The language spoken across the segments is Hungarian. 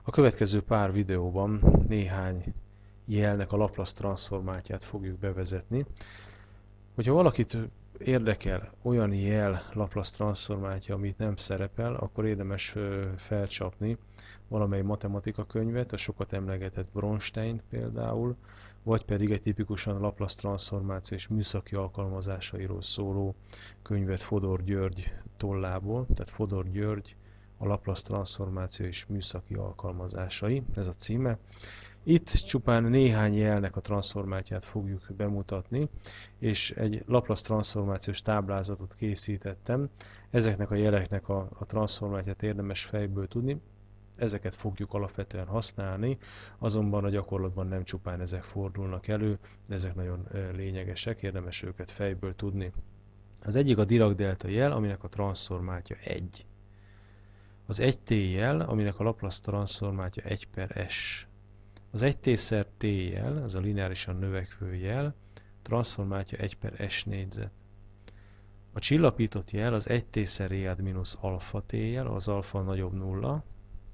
A következő pár videóban néhány jelnek a Laplace transzformációját fogjuk bevezetni. Hogyha valakit érdekel olyan jel Laplace transzformáció, amit nem szerepel, akkor érdemes felcsapni valamely matematika könyvet, a sokat emlegetett Bronstein például, vagy pedig egy tipikusan Laplace transzformáció és műszaki alkalmazásairól szóló könyvet Fodor György tollából, tehát Fodor György, a Laplace transzformáció és műszaki alkalmazásai, ez a címe. Itt csupán néhány jelnek a transzformációját fogjuk bemutatni, és egy Laplace transzformációs táblázatot készítettem. Ezeknek a jeleknek a transzformációját érdemes fejből tudni, ezeket fogjuk alapvetően használni, azonban a gyakorlatban nem csupán ezek fordulnak elő, de ezek nagyon lényegesek, érdemes őket fejből tudni. Az egyik a Dirac-delta jel, aminek a transzformációja 1. Az 1t jel, aminek a Laplace transzformációja 1/s. Az 1t-szer t jel, ez a lineárisan növekvő jel, transzformációja 1/s négyzet. A csillapított jel az 1t-szer e mínusz alfa t jel, az alfa nagyobb nulla,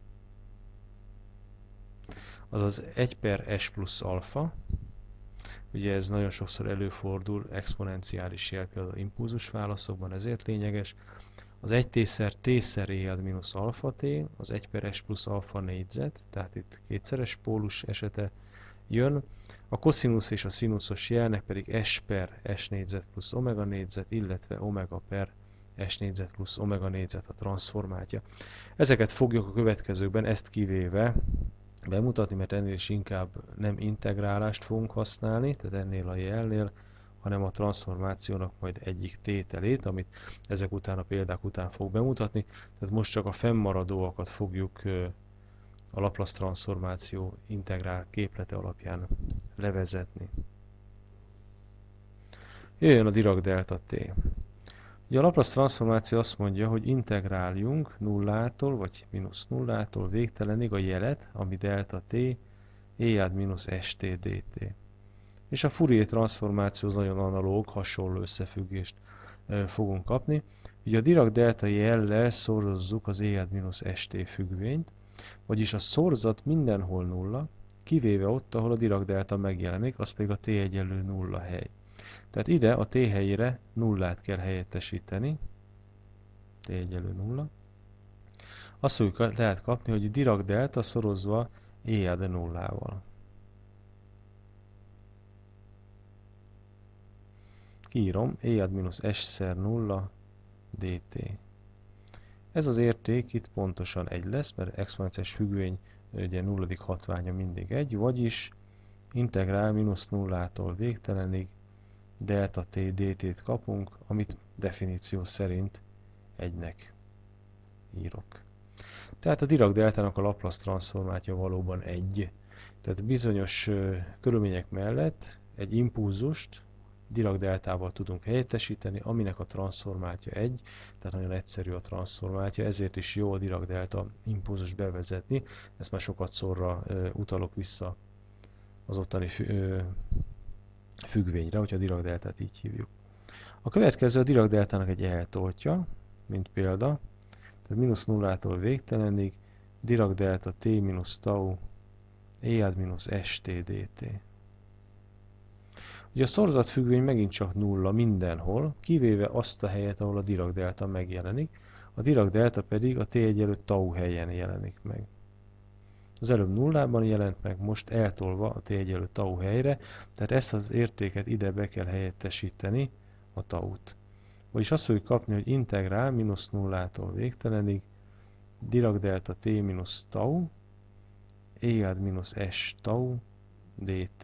azaz 1/s plusz alfa. Ugye ez nagyon sokszor előfordul exponenciális jel, például impulzus válaszokban, ezért lényeges. Az 1t-szer t-szer e mínusz alfa t, az 1/s plusz alfa négyzet, tehát itt kétszeres pólus esete jön. A koszinusz és a szinuszos jelnek pedig s/s négyzet plusz omega négyzet, illetve omega/s négyzet plusz omega négyzet a transzformácja. Ezeket fogjuk a következőkben ezt kivéve bemutatni, mert ennél is inkább nem integrálást fogunk használni, tehát ennél a jelnél, hanem a transzformációnak majd egyik tételét, amit ezek után a példák után fog bemutatni. Tehát most csak a fennmaradóakat fogjuk a Laplace transzformáció integrál képlete alapján levezetni. Jöjjön a Dirac-delta T. Ugye a Laplace transzformáció azt mondja, hogy integráljunk nullától vagy mínusz nullától végtelenig a jelet, ami delta t, e mínusz st dt. És a Fourier transzformációhoz nagyon analóg, hasonló összefüggést fogunk kapni. Ugye a Dirac-delta jellel szorozzuk az e mínusz st függvényt, vagyis a szorzat mindenhol nulla, kivéve ott, ahol a Dirac-delta megjelenik, az pedig a t egyenlő nulla hely. Tehát ide a t helyére nullát kell helyettesíteni, t egyenlő nulla. Azt fogjuk lehet kapni, hogy Dirac-delta szorozva e ad nullával. Kiírom, e ad mínusz s/0 dt. Ez az érték itt pontosan 1 lesz, mert exponenciális függvény ugye nulladik hatványa mindig 1, vagyis integrál mínusz nullától végtelenig delta t dt-t kapunk, amit definíció szerint 1-nek írok. Tehát a Dirac-deltának a Laplace transzformációja valóban 1. Tehát bizonyos körülmények mellett egy impulzust Dirac-deltával tudunk helyettesíteni, aminek a transzformációja 1, tehát nagyon egyszerű a transzformáció, ezért is jó a Dirac-delta impulzus bevezetni. Ezt már sokat szorra utalok vissza az ottani függvényre, hogyha a Dirac-deltát így hívjuk. A következő a Dirac-deltának egy eltoltja, mint példa, tehát mínusz nullától végtelenig, Dirac-delta t mínusz tau e ad mínusz st dt. Ugye a szorzatfüggvény megint csak nulla mindenhol, kivéve azt a helyet, ahol a Dirac-delta megjelenik, a Dirac-delta pedig a t egyenlő tau helyen jelenik meg. Az előbb nullában jelent meg, most eltolva a t egyenlő tau helyre, tehát ezt az értéket ide be kell helyettesíteni, a taut. Vagyis azt fogjuk kapni, hogy integrál mínusz nullától végtelenig, Dirac-delta t mínusz tau, e ad mínusz s tau dt.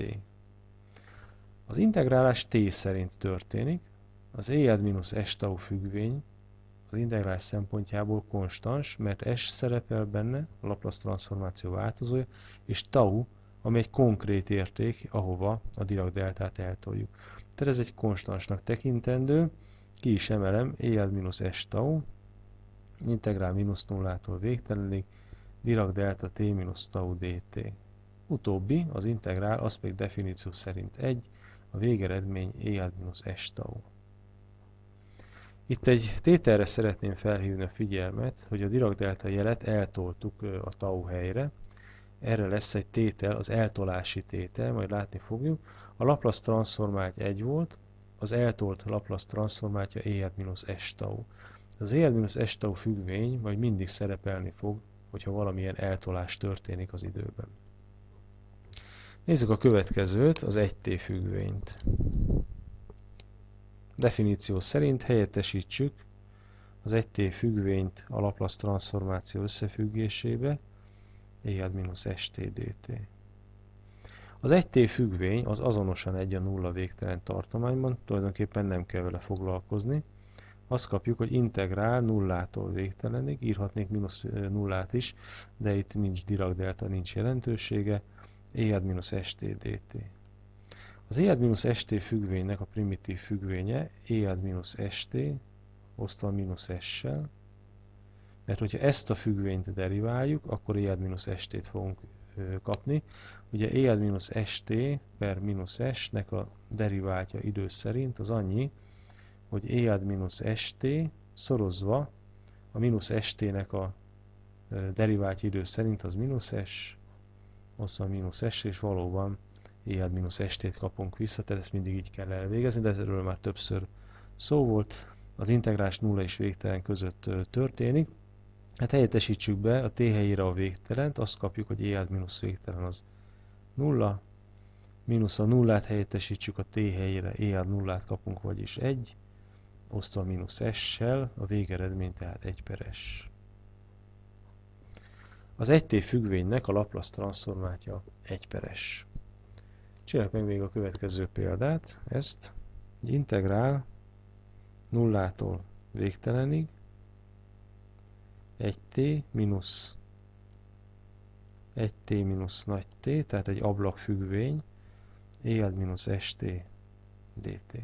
Az integrálás t szerint történik, az e ad mínusz s tau függvény az integrálás szempontjából konstans, mert s szerepel benne, a Laplace transzformáció változója, és tau, ami egy konkrét érték, ahova a Dirac-deltát eltoljuk. Tehát ez egy konstansnak tekintendő, ki is emelem, e ad mínusz s tau, integrál mínusz nullától végtelenig, Dirac-delta t mínusz tau dt. Utóbbi, az integrál, az pedig definíció szerint 1, a végeredmény e ad mínusz s tau. Itt egy tételre szeretném felhívni a figyelmet, hogy a Dirac-delta jelet eltoltuk a tau helyre, erre lesz egy tétel, az eltolási tétel, majd látni fogjuk. A Laplace transzformátja 1 volt, az eltolt Laplace transzformátja EL-S tau. Az EL-S tau függvény majd mindig szerepelni fog, hogyha valamilyen eltolás történik az időben. Nézzük a következőt, az 1T függvényt. Definíció szerint helyettesítsük az 1T függvényt a Laplace transzformáció összefüggésébe, EL-ST dt. Az 1T függvény az azonosan egy a nulla végtelen tartományban, tulajdonképpen nem kell vele foglalkozni. Azt kapjuk, hogy integrál nullától végtelenig, írhatnék mínusz nullát is, de itt nincs Dirac delta, nincs jelentősége, EL-ST dt. Az EL-ST függvénynek a primitív függvénye EL-ST osztva mínusz S-sel, mert hogyha ezt a függvényt deriváljuk, akkor EL-ST-t fogunk kapni. Ugye EL-ST per mínusz S-nek a deriváltja idő szerint az annyi, hogy EL-ST szorozva a mínusz ST-nek a deriváltja idő szerint az mínusz S, osztva mínusz S, és valóban EL-ST-t kapunk vissza, tehát ezt mindig így kell elvégezni, de erről már többször szó volt. Az integrálás nulla és végtelen között történik. Hát helyettesítsük be a t helyére a végtelent, azt kapjuk, hogy EL-végtelen az nulla, mínusz a nullát helyettesítsük a t helyére, EL nullát kapunk, vagyis 1, osztva mínusz S-sel, a végeredmény tehát 1 per S. Az 1T függvénynek a Laplace transzformátja 1 per S. Csináljuk meg még a következő példát, ezt, egy integrál nullától végtelenig 1t mínusz 1t mínusz nagy t, tehát egy ablakfüggvény, EL-ST dt.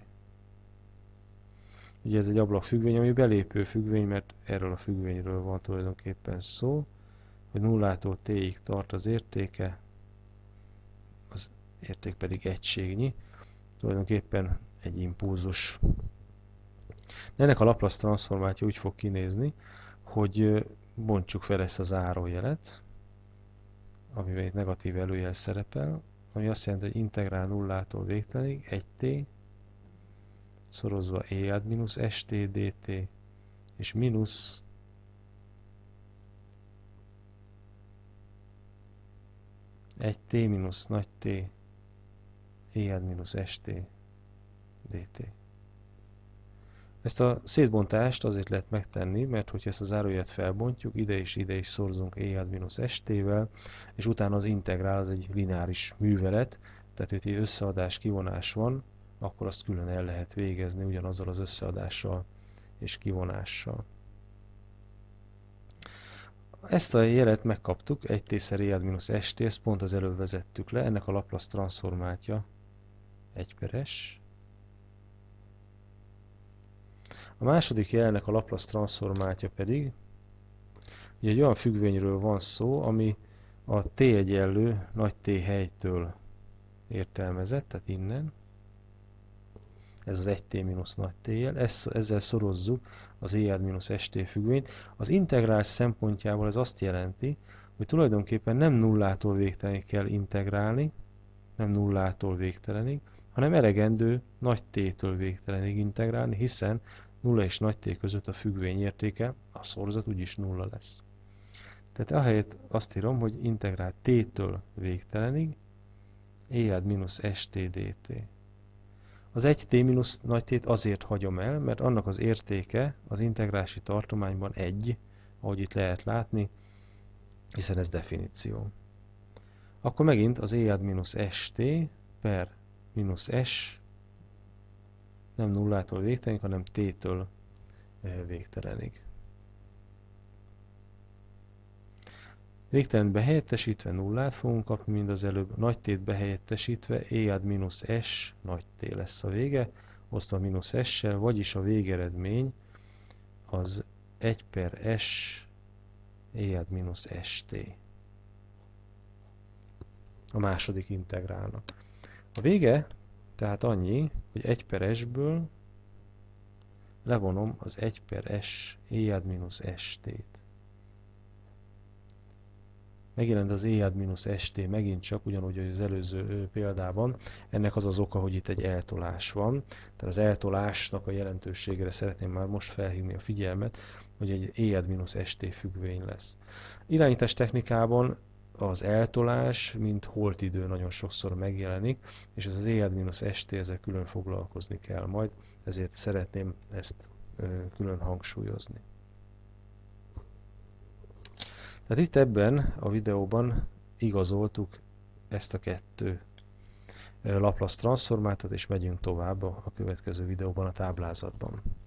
Ugye ez egy ablakfüggvény, ami belépő függvény, mert erről a függvényről van tulajdonképpen szó, hogy nullától t-ig tart az értéke, az érték pedig egységnyi, tulajdonképpen egy impulzus. Ennek a Laplace transzformátja úgy fog kinézni, hogy bontsuk fel ezt a zárójelet, amiben itt negatív előjel szerepel, ami azt jelenti, hogy integrál nullától végtelenig 1t szorozva EL-ST dt és mínusz egy t mínusz nagy t EL-ST dt. Ezt a szétbontást azért lehet megtenni, mert hogyha ezt a zárójelet felbontjuk, ide is szorzunk EL-ST-vel, és utána az integrál az egy lineáris művelet, tehát hogy összeadás, kivonás van, akkor azt külön el lehet végezni ugyanazzal az összeadással és kivonással. Ezt a jelet megkaptuk, 1t-szer EL-ST, ezt pont az előbb vezettük le, ennek a Laplace transzformátja 1 per S. A második jelnek a Laplace transzformátja pedig, ugye egy olyan függvényről van szó, ami a t egyenlő nagy T helytől értelmezett, tehát innen. Ez az 1t mínusz nagy t-jel, ezzel szorozzuk az EL-ST függvényt. Az integrál szempontjából ez azt jelenti, hogy tulajdonképpen nem nullától végtelenig kell integrálni, nem nullától végtelenig, hanem elegendő nagy t-től végtelenig integrálni, hiszen 0 és nagy t között a függvény értéke, a szorzat úgyis nulla lesz. Tehát ahelyett azt írom, hogy integrál t-től végtelenig EL-ST dt. Az 1t mínusz nagy t-t azért hagyom el, mert annak az értéke az integrálási tartományban 1, ahogy itt lehet látni, hiszen ez definíció. Akkor megint az EL-ST per mínusz S nem nullától végtelenig, hanem t-től végtelenig. Végtelen behelyettesítve nullát fogunk kapni, mint az előbb. Nagy t-t behelyettesítve EL-S nagy t lesz a vége, osztva mínusz S-sel, vagyis a végeredmény az 1 per S EL-ST. A második integrálnak. A vége tehát annyi, hogy 1 per S-ből levonom az 1 per S EL-ST-t. megjelent az EAD-ST megint csak ugyanúgy, hogy az előző példában. Ennek az az oka, hogy itt egy eltolás van. Tehát az eltolásnak a jelentőségére szeretném már most felhívni a figyelmet, hogy egy EAD-ST függvény lesz. Irányítás technikában az eltolás, mint holtidő nagyon sokszor megjelenik, és ez az EAD-ST, ezzel külön foglalkozni kell majd, ezért szeretném ezt külön hangsúlyozni. Tehát itt ebben a videóban igazoltuk ezt a kettő Laplace transformátot, és megyünk tovább a következő videóban a táblázatban.